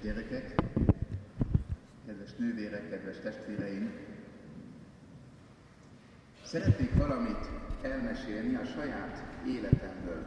gyerekek, kedves nővérek, kedves testvéreim! Szeretnék valamit elmesélni a saját életemből.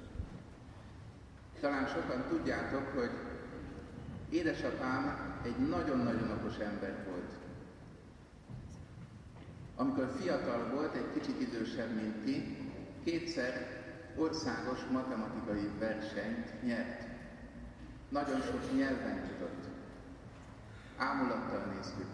Talán sokan tudjátok, hogy édesapám egy nagyon-nagyon okos ember volt. Amikor fiatal volt, egy kicsit idősebb, mint ti, 2-szer országos matematikai versenyt nyert. Nagyon sok nyelven tudott. Ámulattal néztük.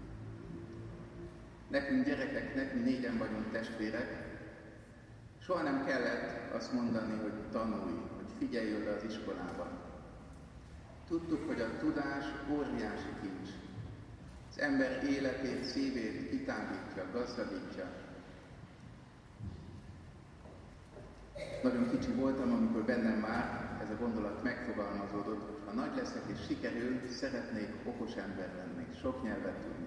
Nekünk gyerekeknek, mi 4-en vagyunk testvérek, soha nem kellett azt mondani, hogy tanulj, hogy figyelj oda az iskolába. Tudtuk, hogy a tudás óriási kincs. Az ember életét, szívét kitágítja, gazdagítja. Nagyon kicsi voltam, amikor bennem már ez a gondolat megfogalmazódott, hogy ha nagy leszek és sikerül, szeretnék okos ember lenni, sok nyelvet tudni.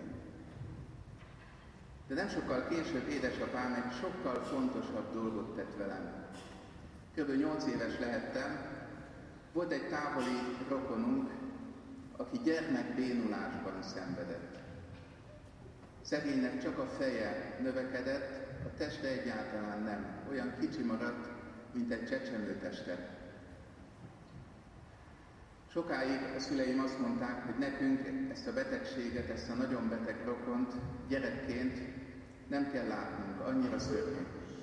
De nem sokkal később édesapám egy sokkal fontosabb dolgot tett velem. Kb. 8 éves lehettem, volt egy távoli rokonunk, aki gyermekbénulásban szenvedett. Szegénynek csak a feje növekedett, a teste egyáltalán nem. Olyan kicsi maradt, mint egy csecsemőteste. Sokáig a szüleim azt mondták, hogy nekünk ezt a betegséget, ezt a nagyon beteg rokont gyerekként nem kell látnunk, annyira szörnyű.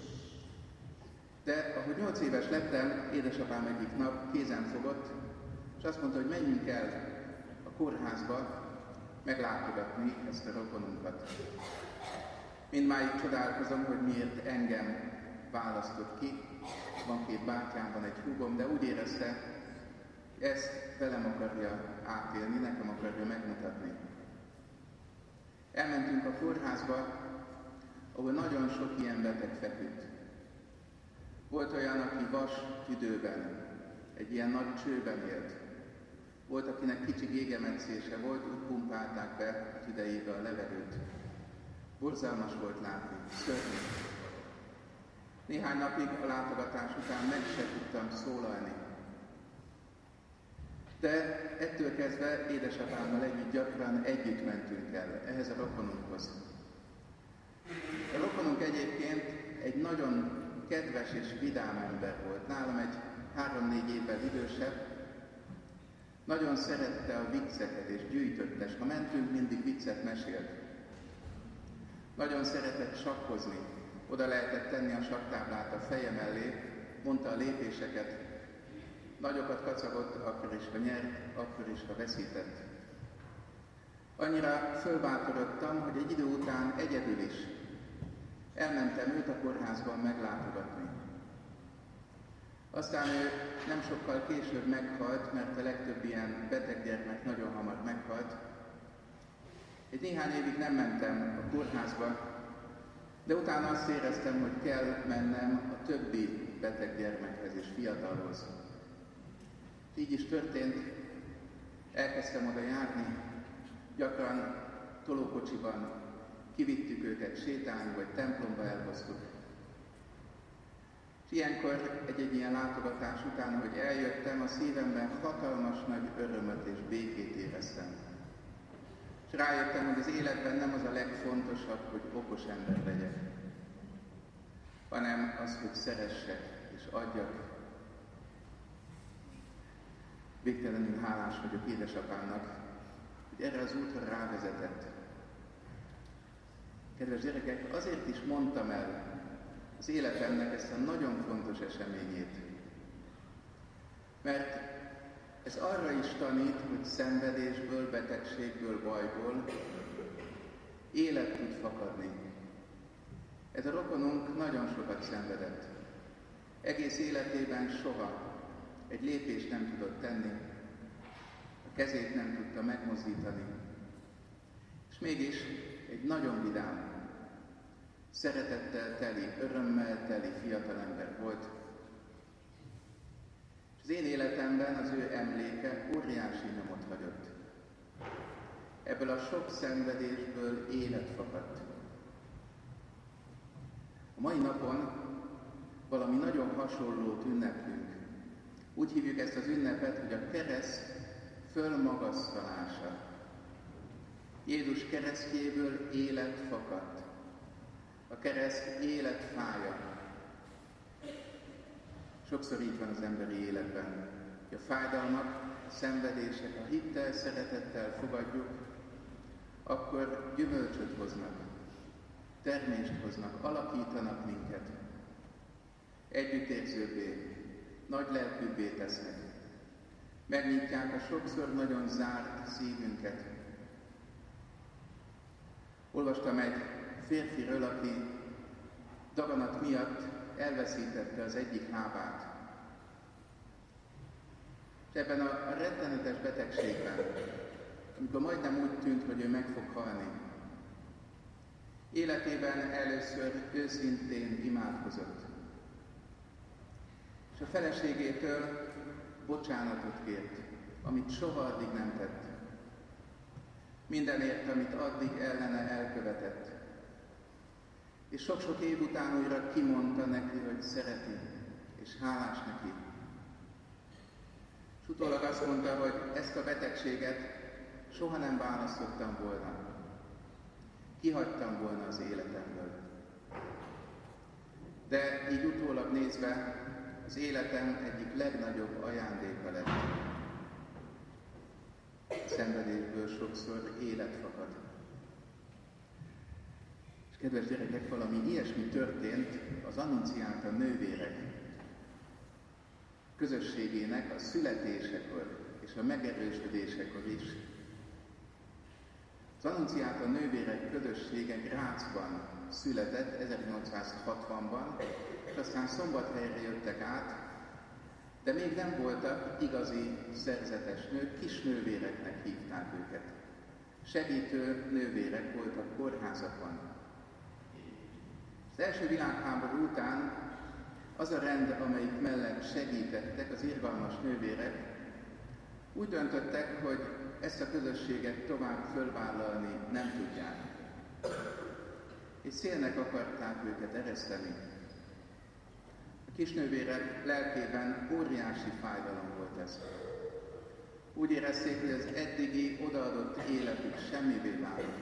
De ahogy 8 éves lettem, édesapám egyik nap kézen fogott, és azt mondta, hogy menjünk el a kórházba meglátogatni ezt a rokonunkat. Mindmáig csodálkozom, hogy miért engem választott ki. Van 2 bátyám, van egy húgom, de úgy érezte, hogy ezt velem akarja átélni, nekem akarja megmutatni. Elmentünk a kórházba, ahol nagyon sok ilyen beteg feküdt. Volt olyan, aki vas tüdőben, egy ilyen nagy csőben élt. Volt, akinek kicsi gégemetszése volt, úgy pumpálták be a tüdejébe a levegőt. Borzalmas volt látni, szörnyű. Néhány napig a látogatás után meg se tudtam szólalni. De ettől kezdve édesapámmal gyakran együtt mentünk el ehhez a rokonunkhoz. A rokonunk egyébként egy nagyon kedves és vidám ember volt. Nálam egy 3-4 évvel idősebb. Nagyon szerette a vicceket és gyűjtötte, és ha mentünk, mindig viccet mesélt. Nagyon szeretett sakkozni. Oda lehetett tenni a sakktáblát a feje mellé, mondta a lépéseket. Nagyokat kacagott, akkor is, ha nyert, akkor is, ha veszített. Annyira fölbátorodtam, hogy egy idő után egyedül is elmentem őt a kórházban meglátogatni. Aztán ő nem sokkal később meghalt, mert a legtöbb ilyen beteg gyermek nagyon hamar meghalt. Egy néhány évig nem mentem a kórházba, de utána azt éreztem, hogy kell mennem a többi beteg gyermekhez és fiatalhoz. Így is történt, elkezdtem oda járni, gyakran tolókocsiban kivittük őket sétálni, vagy templomba elhoztuk. És ilyenkor egy ilyen látogatás után, hogy eljöttem, a szívemben hatalmas nagy örömöt és békét éreztem. És rájöttem, hogy az életben nem az a legfontosabb, hogy okos ember legyek, hanem az, hogy szeressek és adjak. Végtelenül hálás vagyok édesapámnak, hogy erre az útra rávezetett. Kedves gyerekek, azért is mondtam el az életemnek ezt a nagyon fontos eseményét, mert ez arra is tanít, hogy szenvedésből, betegségből, bajból élet tud fakadni. Ez a rokonunk nagyon sokat szenvedett. Egész életében soha egy lépést nem tudott tenni, a kezét nem tudta megmozdítani. És mégis egy nagyon vidám, szeretettel teli, örömmel teli fiatalember volt. És az én életemben az ő emléke óriási nyomot hagyott. Ebből a sok szenvedésből élet fakadt. A mai napon valami nagyon hasonlót ünneplünk. Úgy hívjuk ezt az ünnepet, hogy a kereszt fölmagasztalása. Jézus keresztjéből élet fakadt. A kereszt életfája. Sokszor így van az emberi életben, hogy a fájdalmak, a szenvedések, a hittel, szeretettel fogadjuk, akkor gyümölcsöt hoznak, termést hoznak, alakítanak minket. Együttérzőbbé, nagy lelkűbbé tesznek. Megnyitják a sokszor nagyon zárt szívünket. Olvastam egy férfiről, aki daganat miatt elveszítette az egyik lábát. És ebben a rettenetes betegségben, amikor majdnem úgy tűnt, hogy ő meg fog halni, életében először őszintén imádkozott. És a feleségétől bocsánatot kért, amit soha addig nem tett. Mindenért, amit addig ellene elkövetett. És sok-sok év után újra kimondta neki, hogy szereti, és hálás neki. És utólag azt mondta, hogy ezt a betegséget soha nem választottam volna. Kihagytam volna az életemből. De így utólag nézve az életem egyik legnagyobb ajándéka lett. A szenvedésből sokszor élet fakad. És kedves gyerekek, valami ilyesmi történt az Annunciata nővérek közösségének a születésekor és a megerősödésekor is. Az Annunciata nővérek közössége Grazban született 1860-ban, és aztán Szombathelyre jöttek át, de még nem voltak igazi szerzetes nők, kis nővéreknek hívták őket. Segítő nővérek voltak kórházakban. Az első világháború után az a rend, amelyik mellett segítettek az irgalmas nővérek, úgy döntöttek, hogy ezt a közösséget tovább fölvállalni nem tudják. És szélnek akarták őket ereszteni. A kisnővérek lelkében óriási fájdalom volt ez. Úgy érezték, hogy az eddigi odaadott életük semmivé vált.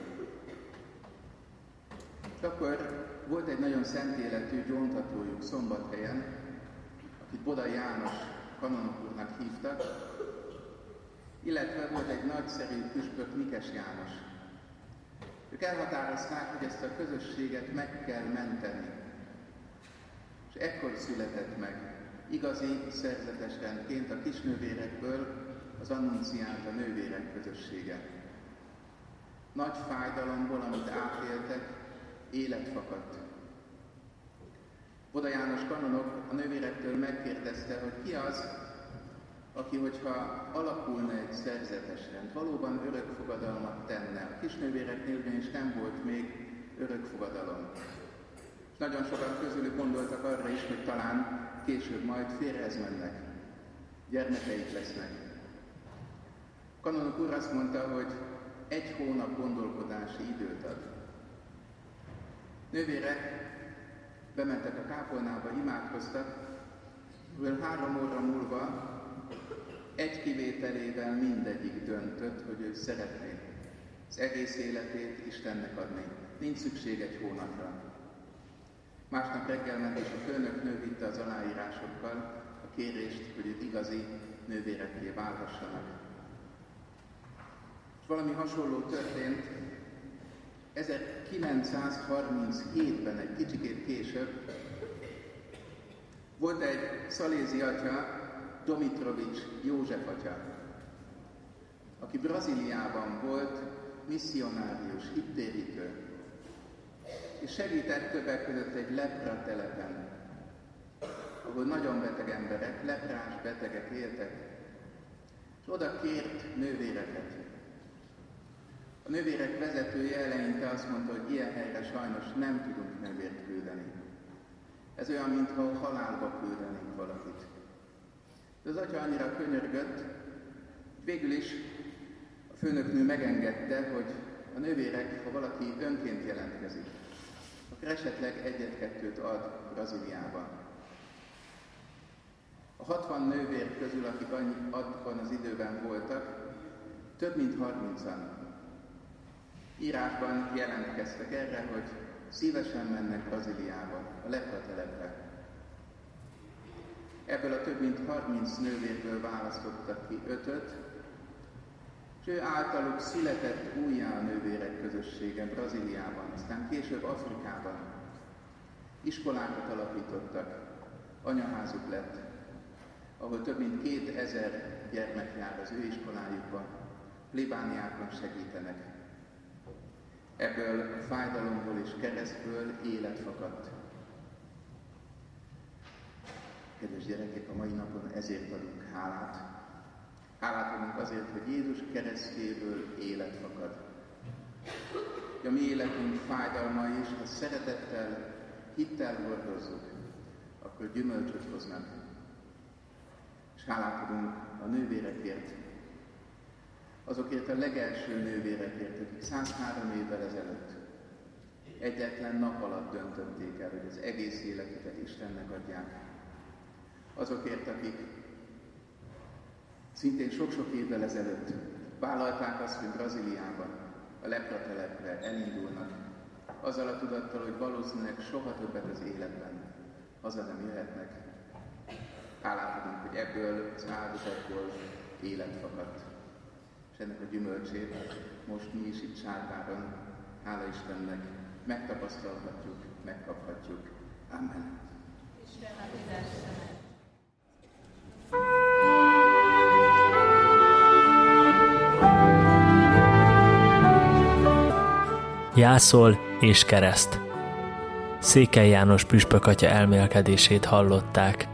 És akkor volt egy nagyon szent életű gyóntatójuk Szombathelyen, akit Boda János kanonok úrnak hívtak, illetve volt egy nagyszerű püspök, Mikes János. Ők elhatározták, hogy ezt a közösséget meg kell menteni. És ekkor született meg igazi szerzetes rendként a kisnővérekből az Annunciata nővérek közössége. Nagy fájdalomból, amit átéltek, élet fakadt. Boda János kanonok a nővérektől megkérdezte, hogy ki az, aki, hogyha alakulna egy szerzetes rend, valóban örökfogadalmat tenne. A kisnővéreknél ugyanis nem volt még örökfogadalom. És nagyon sokan közülük gondoltak arra is, hogy talán később majd férjhez mennek, gyermekeik lesznek. A kanonok úr azt mondta, hogy 1 hónap gondolkodási időt ad. Nővérek bementek a kápolnába, imádkoztak, mivel 3 óra múlva egy kivételével mindegyik döntött, hogy ő szeretné az egész életét Istennek adni. Nincs szükség 1 hónapra. Másnap reggel ment, és a főnöknő vitte az aláírásokkal a kérést, hogy ők igazi nővérekké válhassanak. És valami hasonló történt 1937-ben, egy kicsikét később. Volt egy szalézi atya, Domitrovics József atya, aki Brazíliában volt misszionárius, hittérítő, és segített többek között egy lepra telepen, ahol nagyon beteg emberek, leprás betegek éltek, és oda kért nővéreket. A nővérek vezetője eleinte azt mondta, hogy ilyen helyre sajnos nem tudunk nővért küldeni. Ez olyan, mintha halálba küldenénk valakit. De az atya annyira könyörgött, végül is a főnöknő megengedte, hogy a nővérek, ha valaki önként jelentkezik, akkor esetleg 1-2 ad Brazíliában. A 60 nővér közül, akik abban az időben voltak, több mint 30-an írásban jelentkeztek erre, hogy szívesen mennek Brazíliába, a lepratelepre. Ebből a több mint 30 nővérből választottak ki 5-öt, és ő általuk született újjá a nővérek közössége Brazíliában, aztán később Afrikában. Iskolákat alapítottak, anyaházuk lett, ahol több mint 2000 gyermek jár az ő iskolájukba, plébániákon segítenek. Ebből a fájdalomból és keresztből élet fakadt. Kedves gyerekek, a mai napon ezért adunk hálát. Hálát adunk azért, hogy Jézus keresztjéből élet fakad. A mi életünk fájdalmai is, ha szeretettel, hittel hordozzuk, akkor gyümölcsöt hoznak. És hálát adunk a nővérekért, azokért a legelső nővérekért, akik 103 évvel ezelőtt egyetlen nap alatt döntötték el, hogy az egész életüket Istennek adják. Azokért, akik szintén sok-sok évvel ezelőtt vállalták azt, hogy Brazíliában, a lepratelepre elindulnak, azzal a tudattal, hogy valószínűleg soha többet az életben haza nem jöhetnek. Hálát adunk, hogy ebből az áldozatból élet fakadt. És ennek a gyümölcsét most mi is itt Sárváron, hála Istennek, megtapasztalhatjuk, megkaphatjuk. Amen. Isten áldozásra. Jászol és kereszt. Székely János püspök atya elmélkedését hallották.